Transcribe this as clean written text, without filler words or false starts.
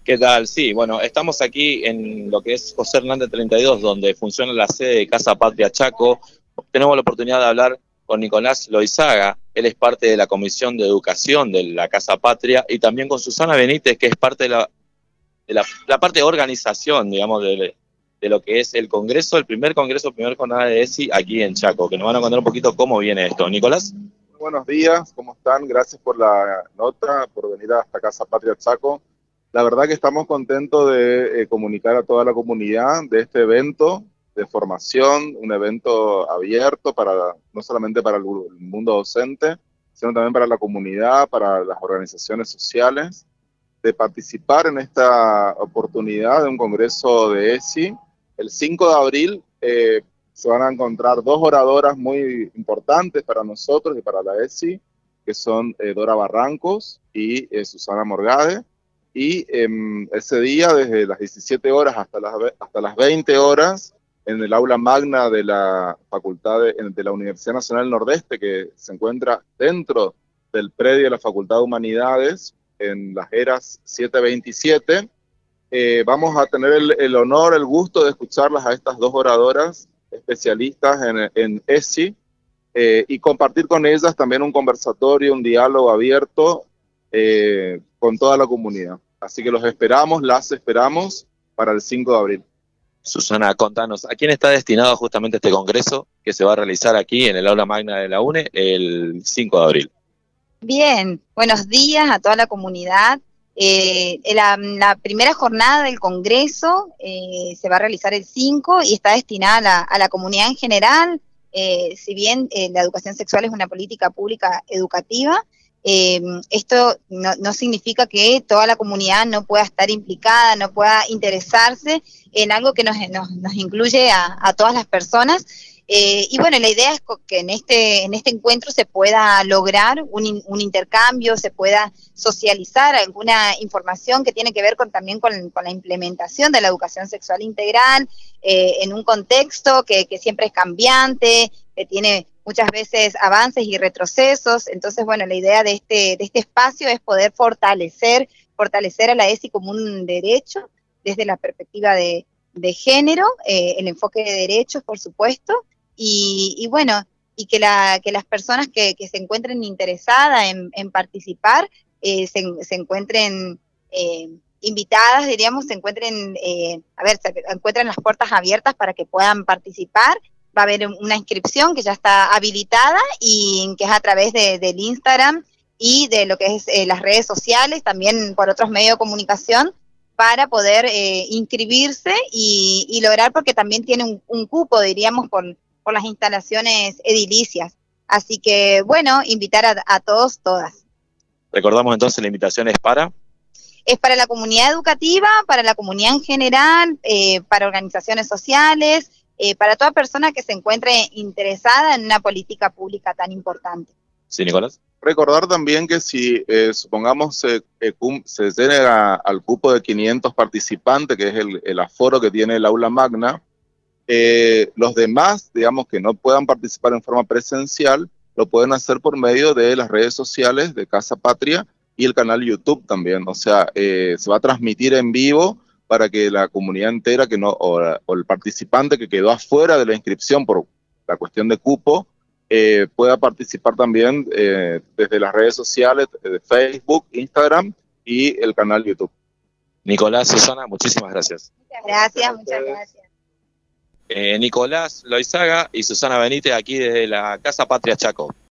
¿Qué tal? Sí, bueno, estamos aquí en lo que es José Hernández 32, donde funciona la sede de Casa Patria Chaco. Tenemos la oportunidad de hablar con Nicolás Loizaga. Él es parte de la Comisión de Educación de la Casa Patria, y también con Susana Benítez, que es parte de la parte de organización, digamos, de lo que es el Congreso, el primer jornada de ESI aquí en Chaco, que nos van a contar un poquito cómo viene esto. Nicolás. Buenos días, ¿cómo están? Gracias por la nota, por venir hasta Casa Patria Chaco. La verdad que estamos contentos de comunicar a toda la comunidad de este evento de formación, un evento abierto no solamente para el mundo docente, sino también para la comunidad, para las organizaciones sociales, de participar en esta oportunidad de un congreso de ESI. El 5 de abril se van a encontrar dos oradoras muy importantes para nosotros y para la ESI, que son Dora Barrancos y Susana Morgade. Y ese día, desde las 17 horas hasta las 20 horas, en el aula magna de la Facultad de la Universidad Nacional del Nordeste, que se encuentra dentro del predio de la Facultad de Humanidades, en las eras 727, vamos a tener el honor, el gusto de escucharlas a estas dos oradoras especialistas en ESI, y compartir con ellas también un conversatorio, un diálogo abierto con toda la comunidad. Así que las esperamos para el 5 de abril. Susana, contanos, ¿a quién está destinado justamente este congreso que se va a realizar aquí en el aula magna de la UNE el 5 de abril? Bien, buenos días a toda la comunidad. La primera jornada del Congreso se va a realizar el 5 y está destinada a la comunidad en general. Si bien la educación sexual es una política pública educativa, esto no significa que toda la comunidad no pueda estar implicada, no pueda interesarse en algo que nos incluye a todas las personas. Y bueno, la idea es que en este encuentro se pueda lograr un intercambio, se pueda socializar alguna información que tiene que ver también con la implementación de la educación sexual integral, en un contexto que siempre es cambiante, que tiene muchas veces avances y retrocesos. Entonces, bueno, la idea de este espacio es poder fortalecer a la ESI como un derecho desde la perspectiva de género, el enfoque de derechos, por supuesto. Y bueno, y que las personas que se encuentren interesadas en participar se encuentren invitadas, diríamos, se encuentran las puertas abiertas para que puedan participar. Va a haber una inscripción que ya está habilitada y que es a través del Instagram y de lo que es las redes sociales, también por otros medios de comunicación, para poder inscribirse y lograr, porque también tiene un cupo, diríamos, por las instalaciones edilicias. Así que, bueno, invitar a todos, todas. Recordamos entonces, la invitación es para la comunidad educativa, para la comunidad en general, para organizaciones sociales, para toda persona que se encuentre interesada en una política pública tan importante. Sí, Nicolás. Recordar también que si, supongamos, se llega al cupo de 500 participantes, que es el aforo que tiene el aula magna, los demás, digamos, que no puedan participar en forma presencial, lo pueden hacer por medio de las redes sociales de Casa Patria y el canal YouTube también. O sea, se va a transmitir en vivo para que la comunidad entera o el participante que quedó afuera de la inscripción por la cuestión de cupo pueda participar también desde las redes sociales de Facebook, Instagram y el canal YouTube. Nicolás, Susana, muchísimas gracias. Muchas gracias. Nicolás Loizaga y Susana Benítez aquí desde la Casa Patria Chaco.